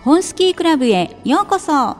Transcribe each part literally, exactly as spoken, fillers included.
本スキークラブへようこそ。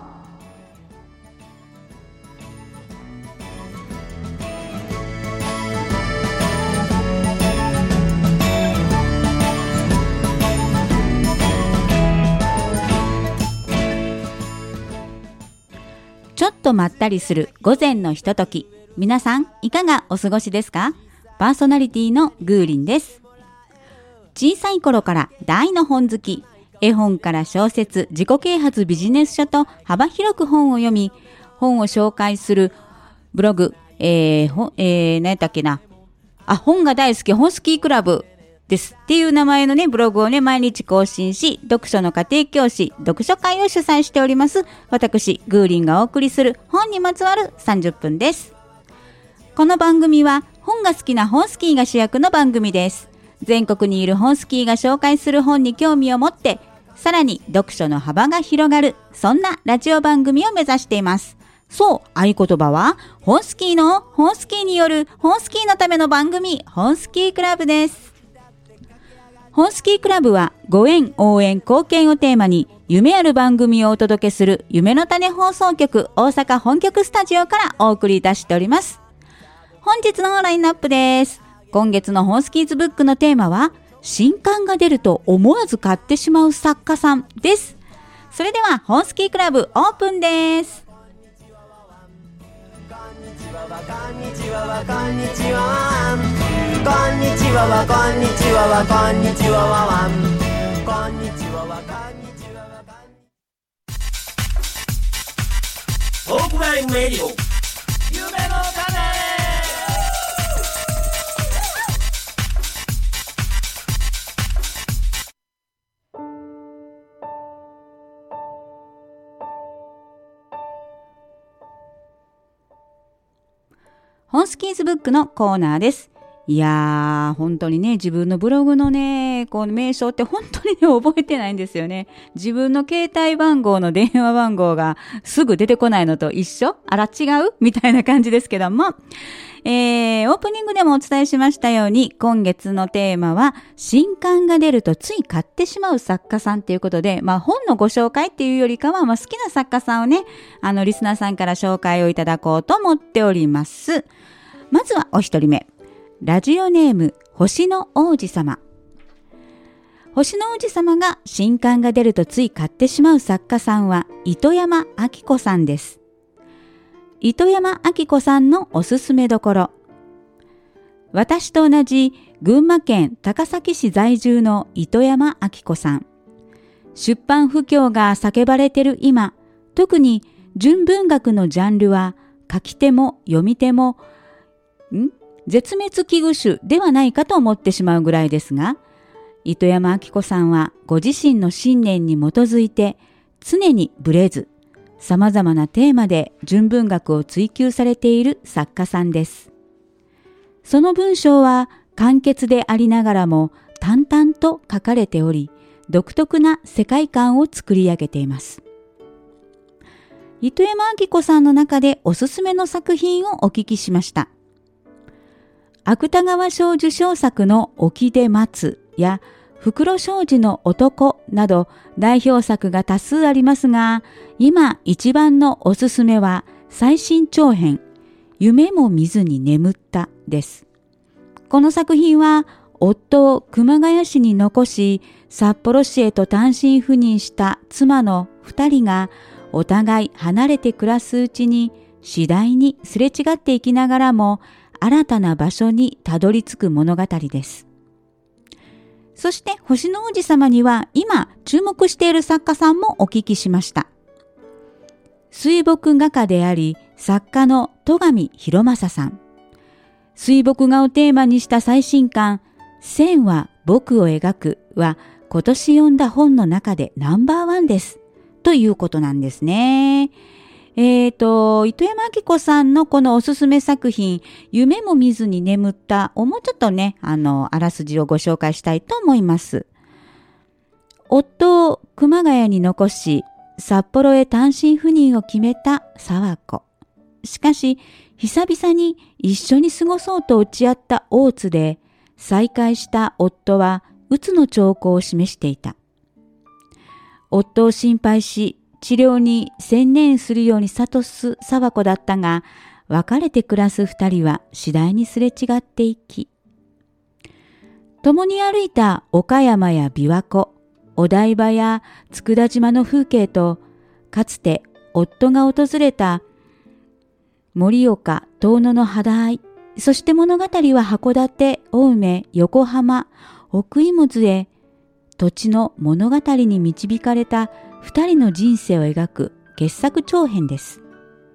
ちょっとまったりする午前のひととき、皆さんいかがお過ごしですか？パーソナリティのグーリンです。小さい頃から大の本好き、絵本から小説、自己啓発ビジネス書と幅広く本を読み、本を紹介するブログ、えー、ほ、えー、何やったっけな。あ、本が大好き、本スキークラブですっていう名前のね、ブログをね、毎日更新し、読書の家庭教師、読書会を主催しております。私、グーリンがお送りする本にまつわるさんじゅっぷんです。この番組は、本が好きな本スキーが主役の番組です。全国にいる本スキーが紹介する本に興味を持って、さらに読書の幅が広がる、そんなラジオ番組を目指しています。そう、合言葉は、本スキーの本スキーによる本スキーのための番組、本スキークラブです。本スキークラブは、ご縁、応援、貢献をテーマに、夢ある番組をお届けする、夢の種放送局、大阪本局スタジオからお送りいたしております。本日のラインナップです。今月の本スキーズブックのテーマは、新刊が出ると思わず買ってしまう作家さんです。それでは本スキークラブオープンです。こんにちはわこんにちはわこんにちはこんにちはわこんにちはわこんにちはわこんにちはわこんにちはわトークライブレディオ夢の種。 本スキーズブックのコーナーです。いやー、本当にね、自分のブログのね、こう名称って本当にね、覚えてないんですよね。自分の携帯番号の電話番号がすぐ出てこないのと一緒？あら違う？みたいな感じですけども。えー、オープニングでもお伝えしましたように、今月のテーマは、新刊が出るとつい買ってしまう作家さんということで、まあ本のご紹介っていうよりかは、まあ好きな作家さんをね、あのリスナーさんから紹介をいただこうと思っております。まずはお一人目。ラジオネーム、星の王子様。星の王子様が新刊が出るとつい買ってしまう作家さんは、糸山明子さんです。糸山明子さんのおすすめどころ。私と同じ群馬県高崎市在住の糸山明子さん。出版不況が叫ばれてる今、特に純文学のジャンルは書き手も読み手もん絶滅危惧種ではないかと思ってしまうぐらいですが、糸山明子さんはご自身の信念に基づいて常にブレず、様々なテーマで純文学を追求されている作家さんです。その文章は簡潔でありながらも淡々と書かれており、独特な世界観を作り上げています。糸山明子さんの中でおすすめの作品をお聞きしました。芥川賞受賞作の沖で待つや袋小路の男など代表作が多数ありますが、今一番のおすすめは最新長編、夢も見ずに眠ったです。この作品は夫を熊谷市に残し、札幌市へと単身赴任した妻の二人がお互い離れて暮らすうちに次第にすれ違っていきながらも新たな場所にたどり着く物語です。そして星の王子様には今注目している作家さんもお聞きしました。水墨画家であり作家の戸上博正さん。水墨画をテーマにした最新刊、線は僕を描くは今年読んだ本の中でナンバーワンです。ということなんですね。えーと、糸山明子さんのこのおすすめ作品、夢も見ずに眠ったをもうちょっとね、あの、あらすじをご紹介したいと思います。夫を熊谷に残し、札幌へ単身赴任を決めた沢子。しかし、久々に一緒に過ごそうと打ち合った大津で、再会した夫は、うつの兆候を示していた。 夫を心配し、治療に専念するように諭す沢子だったが、別れて暮らす二人は次第にすれ違っていき、共に歩いた岡山や琵琶湖、お台場や佃島の風景と、かつて夫が訪れた盛岡、遠野の肌合い、そして物語は函館、青梅、横浜、奥出雲へ、土地の物語に導かれた二人の人生を描く傑作長編です。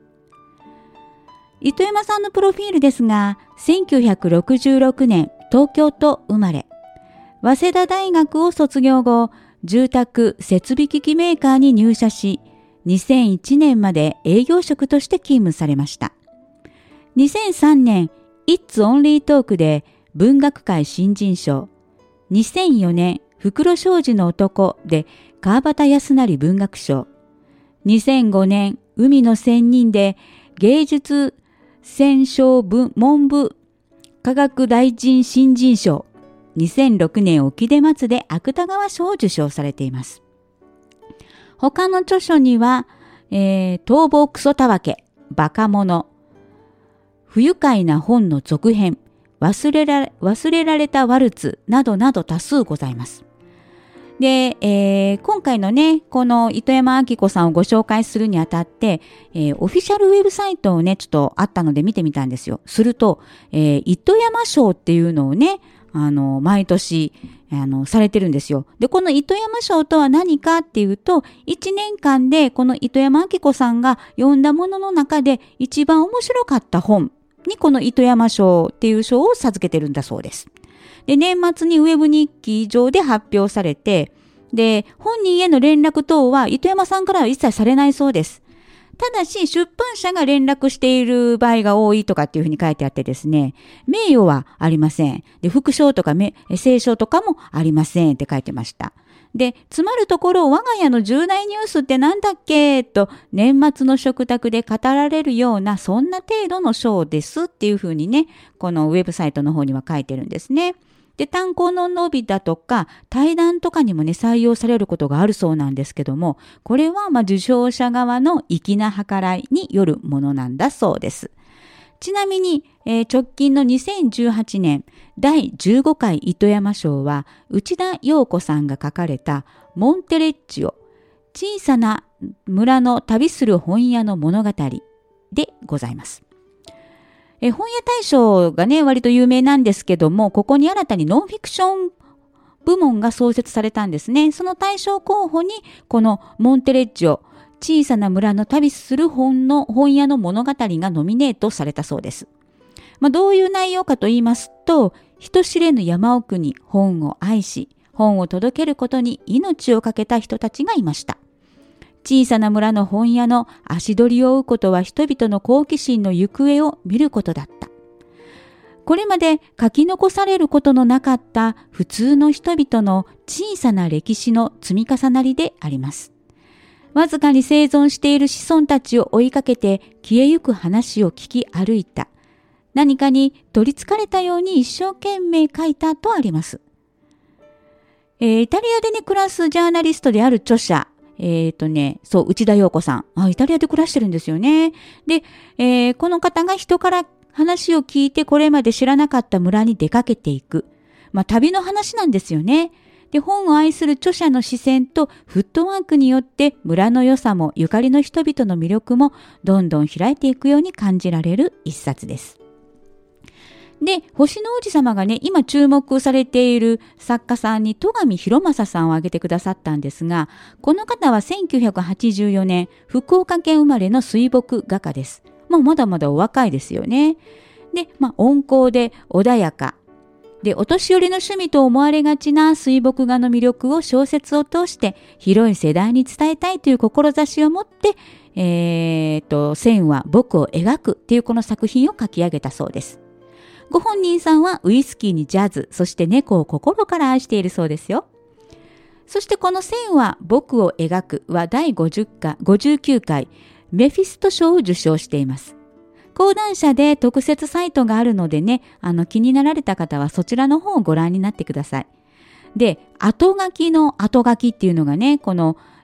糸山さんのプロフィールですが、せんきゅうひゃくろくじゅうろくねん東京都生まれ、早稲田大学を卒業後、住宅設備機器メーカーに入社し、にせんいちねんまで営業職として勤務されました。にせんさんねん、It's Only Talk で文学界新人賞、にせんよねん、袋小路の男で川端康成文学賞、にせんごねん、海の仙人で芸術選奨文部科学大臣新人賞、にせんろくねん沖出松で芥川賞を受賞されています。他の著書には、えー、逃亡クソたわけ、バカ者、不愉快な本の続編、忘れられ、忘れられたワルツなどなど多数ございます。で、えー、今回のね、この糸山明子さんをご紹介するにあたって、えー、オフィシャルウェブサイトをね、ちょっとあったので見てみたんですよ。すると、えー、糸山賞っていうのをね、あの、毎年、あの、されてるんですよ。で、この糸山賞とは何かっていうと、いちねんかんでこの糸山明子さんが読んだものの中で一番面白かった本にこの糸山賞っていう賞を授けてるんだそうです。で、年末にウェブ日記上で発表されて、で、本人への連絡等は糸山さんからは一切されないそうです。ただし、出版社が連絡している場合が多いとかっていうふうに書いてあってですね、名誉はありません。で、副賞とか聖賞とかもありませんって書いてました。で、つまるところ、我が家の重大ニュースってなんだっけと、年末の食卓で語られるような、そんな程度の賞ですっていうふうにね、このウェブサイトの方には書いてるんですね。で、単行の帯だとか、対談とかにもね、採用されることがあるそうなんですけども、これは、まあ、受賞者側の粋な計らいによるものなんだそうです。ちなみに、えー、直近のにせんじゅうはちねん、だいじゅうごかい糸山賞は、内田洋子さんが書かれた、モンテレッジオ、小さな村の旅する本屋の物語でございます。え本屋大賞がね、割と有名なんですけども、ここに新たにノンフィクション部門が創設されたんですね。その大賞候補に、このモンテレッジオ、小さな村の旅する本の本屋の物語がノミネートされたそうです。まあ、どういう内容かと言いますと、人知れぬ山奥に本を愛し、本を届けることに命を懸けた人たちがいました。小さな村の本屋の足取りを追うことは人々の好奇心の行方を見ることだった。これまで書き残されることのなかった普通の人々の小さな歴史の積み重なりであります。わずかに生存している子孫たちを追いかけて消えゆく話を聞き歩いた。何かに取りつかれたように一生懸命書いたとあります。えー、イタリアでね、暮らすジャーナリストである著者、えっとね、そう、内田洋子さん。あ、イタリアで暮らしてるんですよね。で、えー、この方が人から話を聞いてこれまで知らなかった村に出かけていく。まあ、旅の話なんですよね。で、本を愛する著者の視線とフットワークによって村の良さもゆかりの人々の魅力もどんどん開いていくように感じられる一冊です。で、星の王子様がね、今注目されている作家さんに戸上博正さんを挙げてくださったんですが、この方はせんきゅうひゃくはちじゅうよねん、福岡県生まれの水墨画家です。まあ、まだまだお若いですよね。で、まあ、温厚で穏やか。で、お年寄りの趣味と思われがちな水墨画の魅力を小説を通して広い世代に伝えたいという志を持って、えーと、線は僕を描くっていうこの作品を書き上げたそうです。ご本人さんはウイスキーにジャズ、そして猫を心から愛しているそうですよ。そしてこの線は僕を描くはだいごじゅっかい、ごじゅうきゅうかいメフィスト賞を受賞しています。講談社で特設サイトがあるのでね、あの気になられた方はそちらの方をご覧になってください。で、後書きの後書きっていうのがね、この、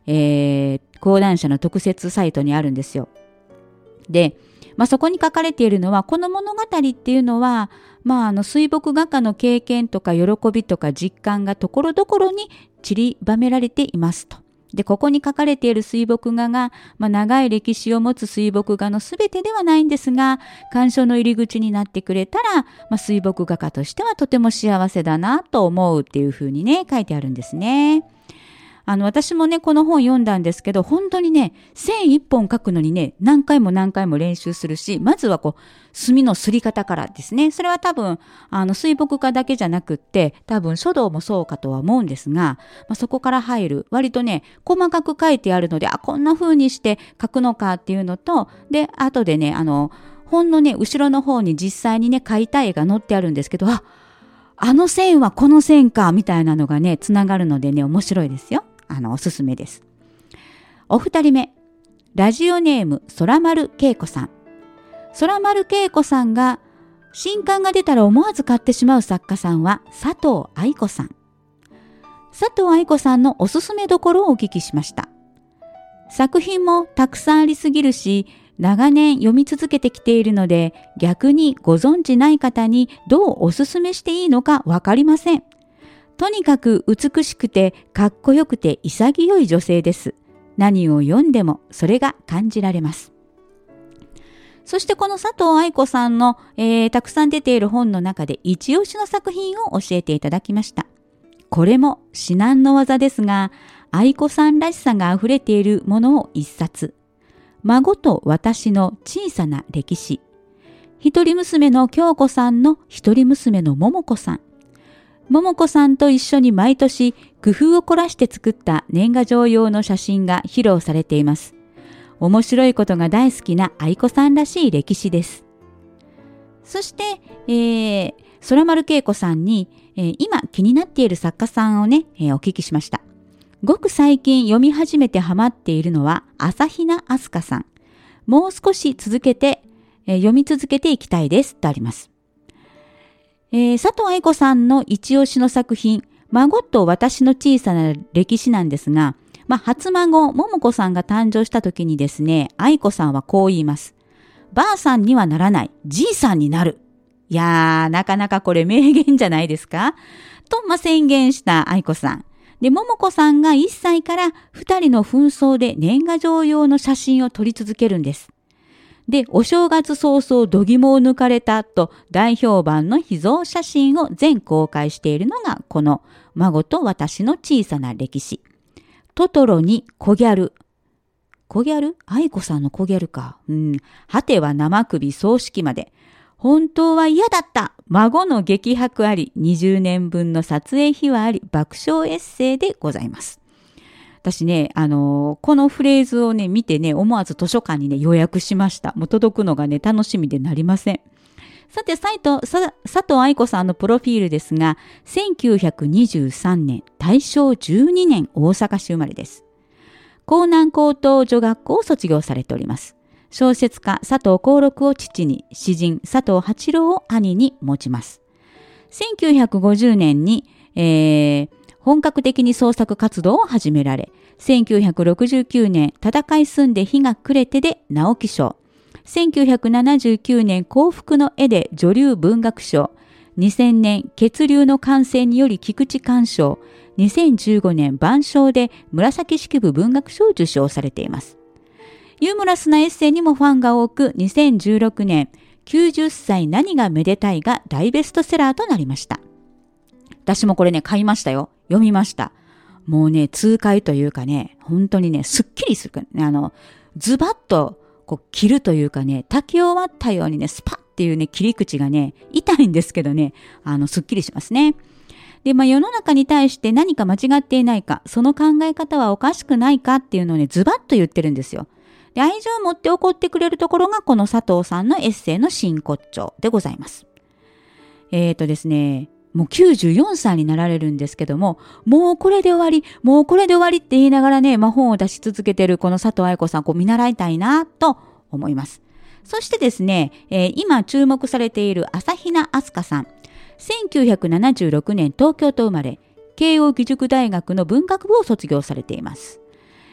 えー、講談社の特設サイトにあるんですよ。で、まあ、そこに書かれているのは、この物語っていうのは、まあ、あの水墨画家の経験とか喜びとか実感がところどころに散りばめられていますと。で、ここに書かれている水墨画が、まあ、長い歴史を持つ水墨画のすべてではないんですが、鑑賞の入り口になってくれたら、まあ、水墨画家としてはとても幸せだなと思うっていうふうにね、書いてあるんですね。あの、私もね、この本読んだんですけど、本当にね、線一本書くのにね、何回も何回も練習するし、まずはこう、墨のすり方からですね。それは多分、あの、水墨画だけじゃなくって、多分書道もそうかとは思うんですが、まあ、そこから入る、割とね、細かく書いてあるので、あ、こんな風にして書くのかっていうのと、で、後でね、あの、本のね、後ろの方に実際にね、描いた絵が載ってあるんですけど、あ、あの線はこの線か、みたいなのがね、つながるのでね、面白いですよ。あの、おすすめです。お二人目、ラジオネーム、空丸恵子さん。空丸恵子さんが、新刊が出たら思わず買ってしまう作家さんは、佐藤愛子さん。佐藤愛子さんのおすすめどころをお聞きしました。作品もたくさんありすぎるし、長年読み続けてきているので、逆にご存知ない方にどうおすすめしていいのかわかりません。とにかく美しくてかっこよくて潔い女性です。何を読んでもそれが感じられます。そしてこの佐藤愛子さんの、えー、たくさん出ている本の中で一押しの作品を教えていただきました。これも至難の業ですが、愛子さんらしさがあふれているものを一冊。孫と私の小さな歴史。一人娘の京子さんの一人娘の桃子さん。桃子さんと一緒に毎年工夫を凝らして作った年賀状用の写真が披露されています。面白いことが大好きな愛子さんらしい歴史です。そして、えー、空丸恵子さんに、えー、今気になっている作家さんをね、えー、お聞きしました。ごく最近読み始めてハマっているのは朝比奈飛鳥さん。もう少し続けて、えー、読み続けていきたいですとあります。えー、佐藤愛子さんの一押しの作品、孫と私の小さな歴史なんですが、まあ、初孫、桃子さんが誕生した時にですね、愛子さんはこう言います。ばあさんにはならない、じいさんになる。いやー、なかなかこれ名言じゃないですかと、まあ、宣言した愛子さん。で、桃子さんがいっさいからふたりの紛争で年賀状用の写真を撮り続けるんです。で、お正月早々度肝を抜かれたと大評判の秘蔵写真を全公開しているのがこの孫と私の小さな歴史。トトロに小ギャル。小ギャル？愛子さんの小ギャルか。うん。果ては生首葬式まで。本当は嫌だった。孫の激白あり、にじゅうねんぶんの撮影秘話あり、爆笑エッセイでございます。私ね、あのー、このフレーズをね、見てね、思わず図書館にね、予約しました。もう届くのがね、楽しみでなりません。さて、佐藤愛子さんのプロフィールですが、せんきゅうひゃくにじゅうさんねん、大正じゅうにねん大阪市生まれです。江南高等女学校を卒業されております。小説家佐藤幸六を父に、詩人佐藤八郎を兄に持ちます。せんきゅうひゃくごじゅうねんに、えー、本格的に創作活動を始められ、せんきゅうひゃくろくじゅうきゅうねん、戦い済んで日が暮れてで直木賞、せんきゅうひゃくななじゅうきゅうねん、幸福の絵で女流文学賞、にせんねん、血流の感染により菊池寛賞、にせんじゅうごねん、晩鐘で紫式部文学賞を受賞されています。ユーモラスなエッセイにもファンが多く、にせんじゅうろくねん、きゅうじゅっさい何がめでたいが大ベストセラーとなりました。私もこれね、買いましたよ。読みました。もうね、痛快というかね、本当にね、すっきりする。あの、ズバッとこう切るというかね、炊き終わったようにね、スパッっていうね、切り口がね、痛いんですけどね、あの、すっきりしますね。で、まあ世の中に対して何か間違っていないか、その考え方はおかしくないかっていうのをね、ズバッと言ってるんですよ。で、愛情を持って怒ってくれるところがこの佐藤さんのエッセイの真骨頂でございます。えーとですね、もうきゅうじゅうよんさいになられるんですけども、もうこれで終わり、もうこれで終わりって言いながらね、まあ、本を出し続けているこの佐藤愛子さん、こう見習いたいなと思います。そしてですね、えー、今注目されている朝比奈飛鳥さん。せんきゅうひゃくななじゅうろくねん東京都生まれ、慶應義塾大学の文学部を卒業されています。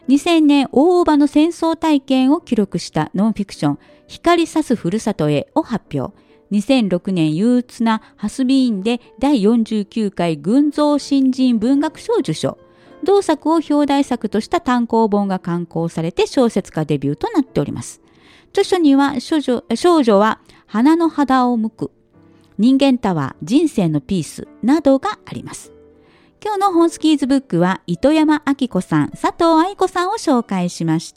にせんねん大伯母の戦争体験を記録したノンフィクション光さすふるさとへを発表。にせんろくねん憂鬱なハスビーンでだいよんじゅうきゅうかい群像新人文学賞を受賞。同作を表題作とした単行本が刊行されて小説家デビューとなっております。著書には少女、少女は花の肌を向く、人間タワー、人生のピースなどがあります。今日の本スキーズブックは糸山明子さん、佐藤愛子さんを紹介しました。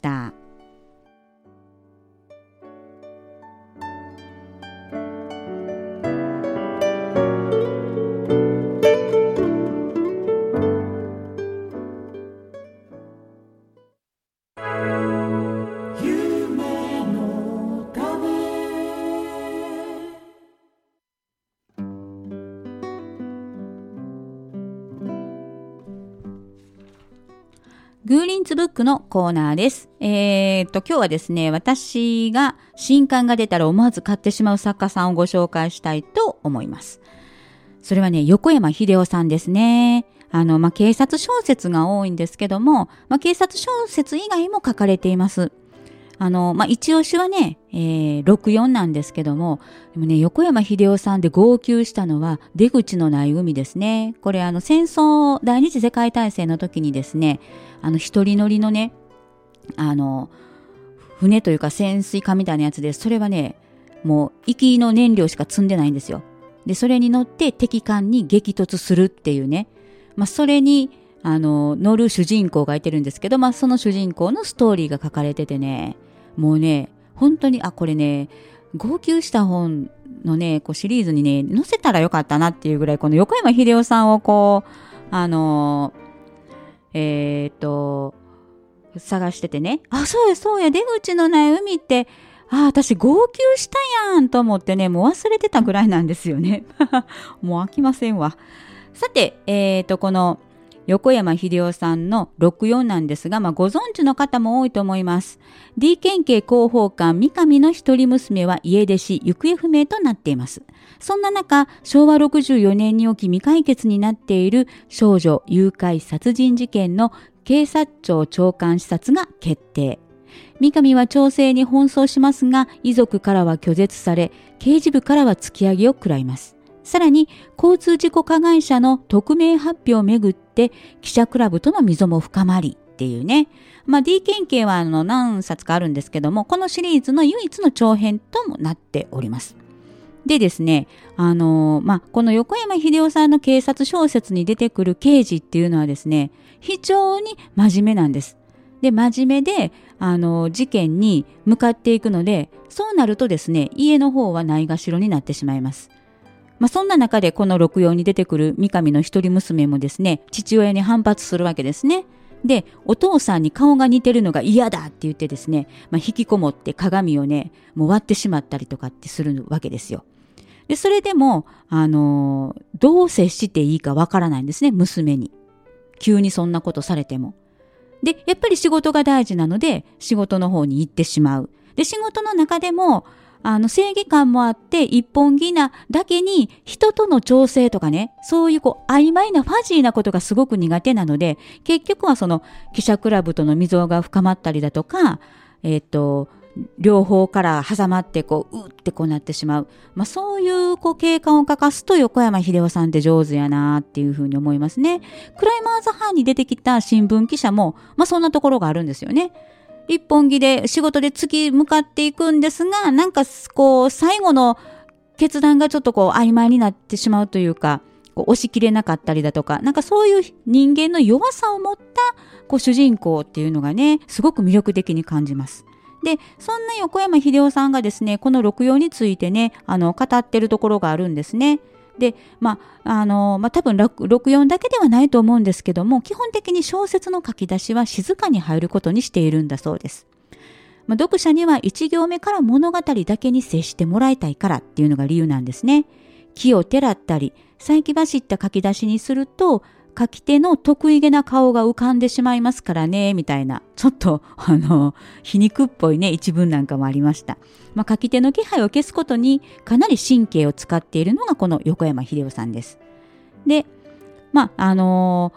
グーリンズブックのコーナーです。えー、っと、今日はですね、私が新刊が出たら思わず買ってしまう作家さんをご紹介したいと思います。それはね、横山秀夫さんですね。あの、まあ、警察小説が多いんですけども、まあ、警察小説以外も書かれています。あの、まあ、一押しはね、えー、ろくよんなんですけども、でもね、横山秀夫さんで号泣したのは出口のない海ですね。これあの、戦争、第二次世界大戦の時にですね、あの、一人乗りのね、あの、船というか潜水艦みたいなやつで、それはね、もう、行きの燃料しか積んでないんですよ。で、それに乗って敵艦に激突するっていうね、まあ、それに、あの、乗る主人公がいてるんですけど、まあ、その主人公のストーリーが書かれててね、もうね、本当に、あ、これね、号泣した本のね、こうシリーズにね、載せたらよかったなっていうぐらい、この横山秀夫さんをこう、あの、えー、っと、探しててね、あ、そうや、そうや、出口のない海って、あ、私号泣したやんと思ってね、もう忘れてたぐらいなんですよね。もう飽きませんわ。さて、えー、っと、この、横山秀夫さんのろくよんなんですが、まあ、ご存知の方も多いと思います。D 県警広報官三上の一人娘は家出し行方不明となっています。そんな中、しょうわろくじゅうよねんに起き未解決になっている少女誘拐殺人事件の警察庁長官視察が決定。三上は調整に奔走しますが、遺族からは拒絶され、刑事部からは突き上げを食らいます。さらに、交通事故加害者の匿名発表をめぐって、記者クラブとの溝も深まりっていうね。まあ、D 県警はあの何冊かあるんですけども、このシリーズの唯一の長編ともなっております。でですね、あのー、まあ、この横山秀夫さんの警察小説に出てくる刑事っていうのはですね、非常に真面目なんです。で、真面目で、あのー、事件に向かっていくので、そうなるとですね、家の方はないがしろになってしまいます。まあ、そんな中でこのろくよんに出てくる三上の一人娘もですね、父親に反発するわけですね。で、お父さんに顔が似てるのが嫌だって言ってですね、まあ、引きこもって鏡をね、もう割ってしまったりとかってするわけですよ。で、それでも、あのー、どう接していいかわからないんですね、娘に。急にそんなことされても。で、やっぱり仕事が大事なので、仕事の方に行ってしまう。で、仕事の中でも、あの、正義感もあって、一本気なだけに、人との調整とかね、そういうこう、曖昧なファジーなことがすごく苦手なので、結局はその、記者クラブとの溝が深まったりだとか、えっと、両方から挟まってこう、うってこうなってしまう。まあ、そういうこう、経過を書かすと、横山秀夫さんって上手やなっていうふうに思いますね。クライマーズ班に出てきた新聞記者も、まあ、そんなところがあるんですよね。一本気で仕事で突き向かっていくんですが、なんかこう最後の決断がちょっとこう曖昧になってしまうというか、こう押し切れなかったりだとか、なんかそういう人間の弱さを持ったこう主人公っていうのがね、すごく魅力的に感じます。で、そんな横山秀夫さんがですね、このろくよんについてね、あの語ってるところがあるんですね。で、まあ、あの、まあ、多分ろくよんだけではないと思うんですけども、基本的に小説の書き出しは静かに入ることにしているんだそうです。まあ、読者にはいち行目から物語だけに接してもらいたいからっていうのが理由なんですね。木をてらったり、再起走った書き出しにすると、書き手の得意げな顔が浮かんでしまいますからね、みたいな、ちょっと、あの、皮肉っぽいね、一文なんかもありました。まあ、書き手の気配を消すことにかなり神経を使っているのがこの横山秀夫さんです。で、まあ、あのー、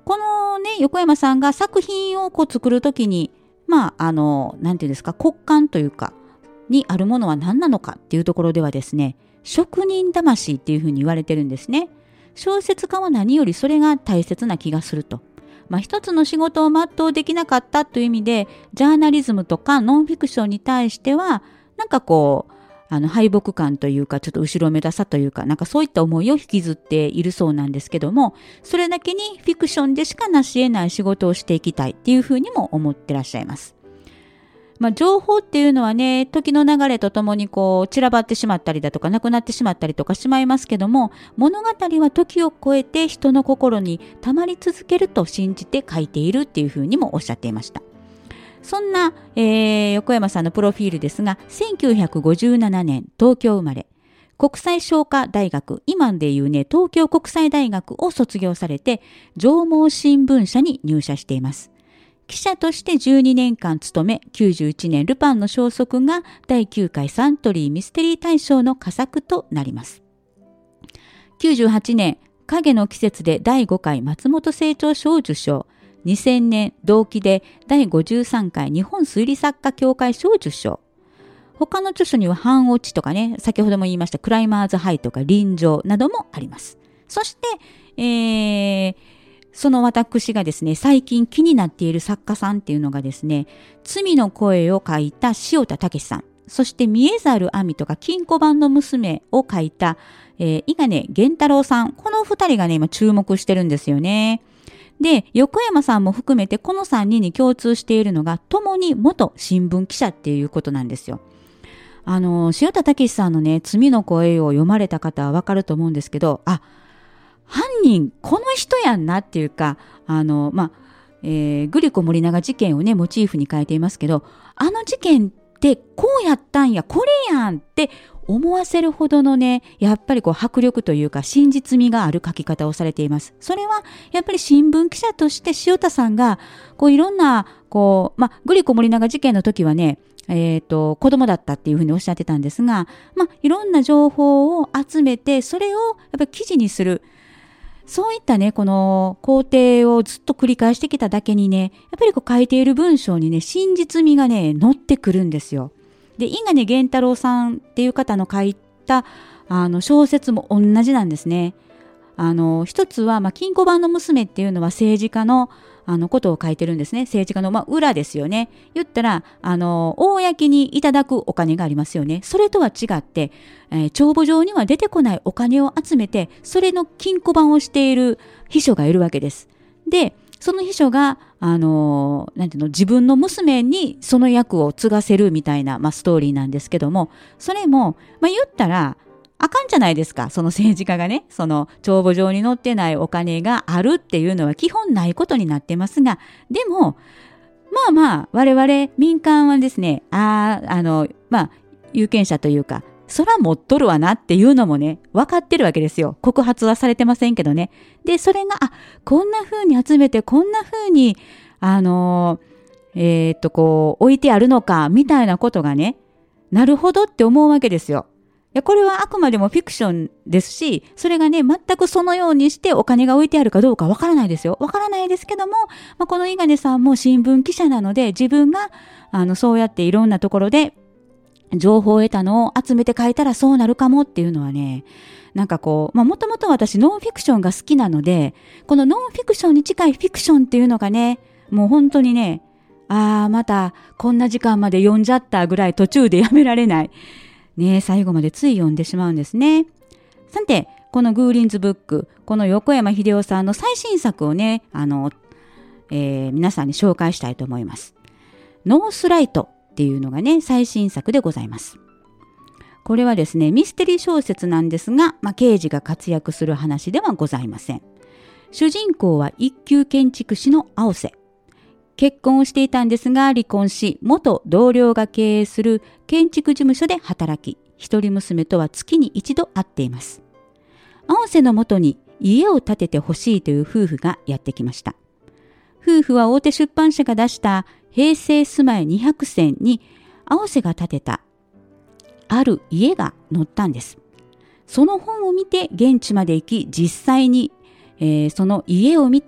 このね、横山さんが作品をこう作るときに、まあ、あの、なんていうんですか、骨幹というか、にあるものは何なのかっていうところではですね、職人魂っていうふうに言われてるんですね。小説家は何よりそれが大切な気がすると。まあ、一つの仕事を全うできなかったという意味で、ジャーナリズムとかノンフィクションに対しては、なんかこう、あの敗北感というか、ちょっと後ろめたさというか、なんかそういった思いを引きずっているそうなんですけども、それだけにフィクションでしか成し得ない仕事をしていきたいっていうふうにも思ってらっしゃいます。まあ、情報っていうのはね、時の流れとともにこう散らばってしまったりだとかなくなってしまったりとかしまいますけども、物語は時を超えて人の心に溜まり続けると信じて書いているっていうふうにもおっしゃっていました。そんな、えー、横山さんのプロフィールですが、せんきゅうひゃくごじゅうななねん東京生まれ、国際商科大学、今でいうね東京国際大学を卒業されて、上毛新聞社に入社しています。記者としてじゅうにねんかん勤め、きゅうじゅういちねんルパンの消息がだいきゅうかいサントリーミステリー大賞の佳作となります。きゅうじゅうはちねん、影の季節でだいごかい松本清張賞を受賞。にせんねん、同期でだいごじゅうさんかい日本推理作家協会賞を受賞。他の著書には半落ちとかね、先ほども言いましたクライマーズハイとか臨場などもあります。そして、えー、その私がですね、最近気になっている作家さんっていうのがですね、罪の声を書いた塩田武さん、そして見えざる網とか金庫番の娘を書いた、えー、伊賀根源太郎さん、この二人がね、今注目してるんですよね。で、横山さんも含めてこのさんにんに共通しているのが、共に元新聞記者っていうことなんですよ。あの、塩田武さんのね、罪の声を読まれた方はわかると思うんですけど、あ、犯人、この人やんなっていうか、あの、まあ、えー、グリコ森永事件をね、モチーフに書いていますけど、あの事件ってこうやったんや、これやんって思わせるほどのね、やっぱりこう迫力というか真実味がある書き方をされています。それはやっぱり新聞記者として塩田さんがこういろんなこう、まあ、グリコ森永事件の時はね、えっと、子供だったっていうふうにおっしゃってたんですが、まあ、いろんな情報を集めて、それをやっぱり記事にする。そういったね、この工程をずっと繰り返してきただけにね、やっぱりこう書いている文章にね、真実味がね、乗ってくるんですよ。で、伊賀根源太郎さんっていう方の書いたあの小説も同じなんですね。あの、一つは、まあ、金庫番の娘っていうのは政治家のあのことを書いてるんですね。政治家の、まあ、裏ですよね。言ったら、あの、公にいただくお金がありますよね。それとは違って、えー、帳簿上には出てこないお金を集めて、それの金庫番をしている秘書がいるわけです。で、その秘書が、あの、なんていうの、自分の娘にその役を継がせるみたいな、まあ、ストーリーなんですけども、それも、まあ、言ったら、あかんじゃないですか。その政治家がね、その帳簿上に載ってないお金があるっていうのは基本ないことになってますが、でも、まあまあ、我々民間はですね、ああ、あの、まあ、有権者というか、そら持っとるわなっていうのもね、分かってるわけですよ。告発はされてませんけどね。で、それが、あ、こんな風に集めて、こんな風に、あの、えー、っと、こう、置いてあるのか、みたいなことがね、なるほどって思うわけですよ。いや、これはあくまでもフィクションですし、それがね、全くそのようにしてお金が置いてあるかどうかわからないですよ。わからないですけども、まあ、この伊賀根さんも新聞記者なので、自分が、あの、そうやっていろんなところで、情報を得たのを集めて書いたらそうなるかもっていうのはね、なんかこう、まあもともと私ノンフィクションが好きなので、このノンフィクションに近いフィクションっていうのがね、もう本当にね、ああ、またこんな時間まで読んじゃったぐらい途中でやめられない。ね、最後までつい読んでしまうんですね。さて、このグーリンズブック、この横山秀夫さんの最新作をね、あの、えー、皆さんに紹介したいと思います。ノースライトっていうのがね、最新作でございます。これはですね、ミステリー小説なんですが、まあ、刑事が活躍する話ではございません。主人公は一級建築士の青瀬。結婚をしていたんですが離婚し、元同僚が経営する建築事務所で働き、一人娘とは月に一度会っています。青瀬の元に家を建ててほしいという夫婦がやってきました。夫婦は大手出版社が出した平成住まいにひゃくせんに青瀬が建てたある家が載ったんです。その本を見て現地まで行き、実際に、えー、その家を見て、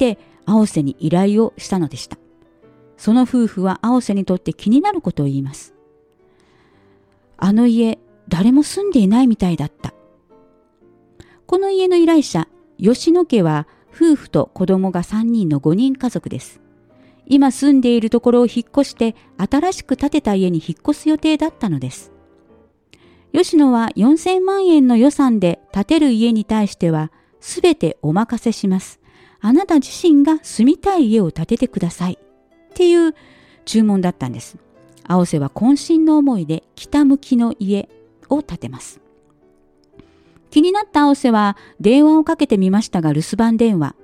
青瀬に依頼をしたのでした。その夫婦は青瀬にとって気になることを言います。あの家、誰も住んでいないみたいだった。この家の依頼者、吉野家は夫婦と子供がさんにんのごにん家族です。今住んでいるところを引っ越して新しく建てた家に引っ越す予定だったのです。吉野はよんせんまんえんの予算で建てる家に対してはすべてお任せします。あなた自身が住みたい家を建ててください。っていう注文だったんです。青瀬は渾身の思いで北向きの家を建てます。気になった青瀬は電話をかけてみましたが留守番電話。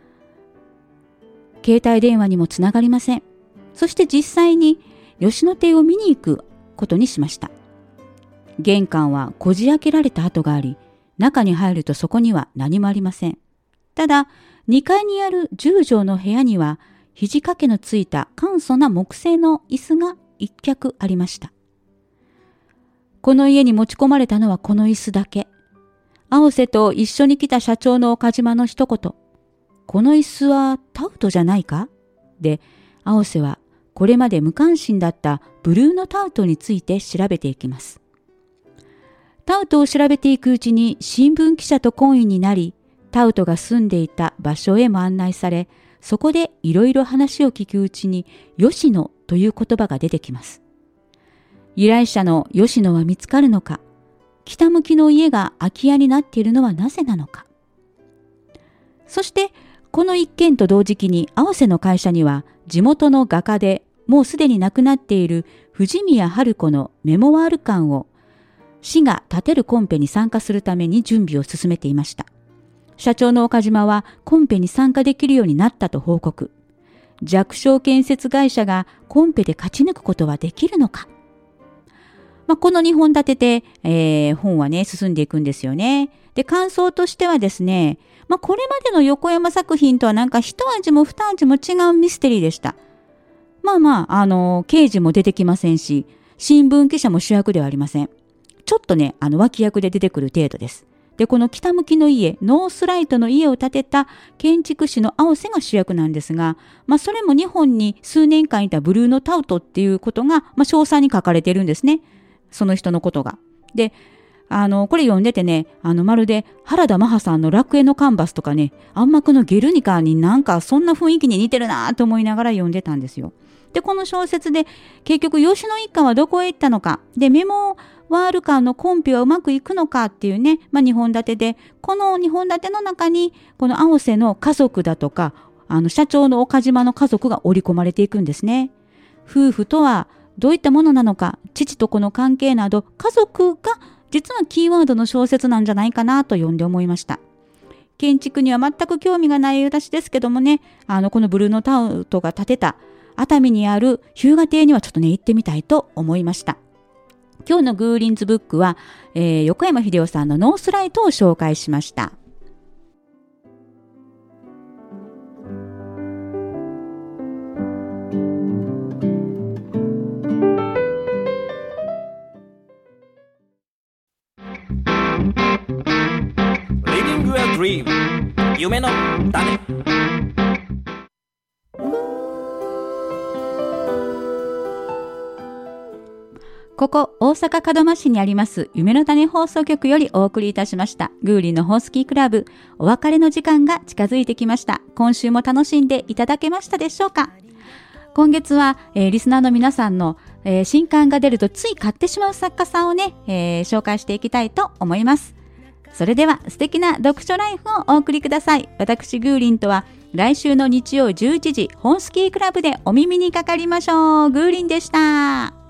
携帯電話にもつながりません。そして実際に吉野邸を見に行くことにしました。玄関はこじ開けられた跡があり、中に入るとそこには何もありません。ただ、にかいにあるじゅうじょうの部屋には肘掛けのついた簡素な木製の椅子が一脚ありました。この家に持ち込まれたのはこの椅子だけ。青瀬と一緒に来た社長の岡島の一言。この椅子はタウトじゃないか？で、青瀬はこれまで無関心だったブルーのタウトについて調べていきます。タウトを調べていくうちに新聞記者と懇意になり、タウトが住んでいた場所へも案内され、そこでいろいろ話を聞くうちに吉野という言葉が出てきます。依頼者の吉野は見つかるのか、北向きの家が空き家になっているのはなぜなのか。そしてこの一件と同時期に青瀬の会社には地元の画家でもうすでに亡くなっている藤宮春子のメモワール館を市が建てるコンペに参加するために準備を進めていました。社長の岡島はコンペに参加できるようになったと報告。弱小建設会社がコンペで勝ち抜くことはできるのか。まあ、このにほん立てて、えー、本はね、進んでいくんですよね。で、感想としてはですね、まあ、これまでの横山作品とはなんか一味も二味も違うミステリーでした。まあまあ、あの、刑事も出てきませんし、新聞記者も主役ではありません。ちょっとね、あの、脇役で出てくる程度です。で、この北向きの家、ノースライトの家を建てた建築士の青瀬が主役なんですが、まあ、それも日本に数年間いたブルーのタウトっていうことが、まあ、詳細に書かれてるんですね。その人のことが。で、あの、これ読んでてね、あの、まるで原田マハさんの楽園のカンバスとかね、暗幕のゲルニカになんかそんな雰囲気に似てるなと思いながら読んでたんですよ。で、この小説で結局吉野一家はどこへ行ったのか、で、メモワール館のコンペはうまくいくのかっていうね、まあ、にほん立てで、このにほん立ての中に、この青瀬の家族だとか、あの、社長の岡島の家族が織り込まれていくんですね。夫婦とはどういったものなのか、父と子の関係など、家族が実はキーワードの小説なんじゃないかなと読んで思いました。建築には全く興味がない私ですけどもね、あの、このブルーノタウトが建てた熱海にある日向邸にはちょっとね、行ってみたいと思いました。今日のグーリンズブックは、えー、横山秀夫さんのノースライトを紹介しました。 Living a dream 夢の種。 ここ大阪門真市にあります夢の種放送局よりお送りいたしましたグーリンのホースキークラブ。お別れの時間が近づいてきました。今週も楽しんでいただけましたでしょうか。今月は、えー、リスナーの皆さんの、えー、新刊が出るとつい買ってしまう作家さんをね、えー、紹介していきたいと思います。それでは素敵な読書ライフをお送りください。私グーリンとは来週の日曜じゅういちじホースキークラブでお耳にかかりましょう。グーリンでした。